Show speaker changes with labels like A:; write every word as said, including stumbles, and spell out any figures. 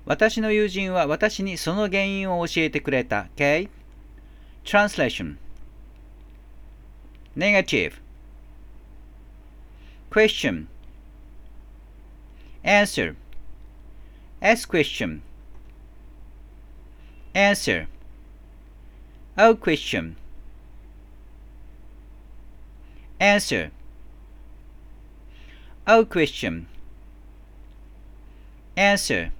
A: 私の友人は私にその原因を教えてくれた。Okay? Translation. Negative. Question. Answer. Ask question. Answer. Oh question. Answer. Oh question. Answer.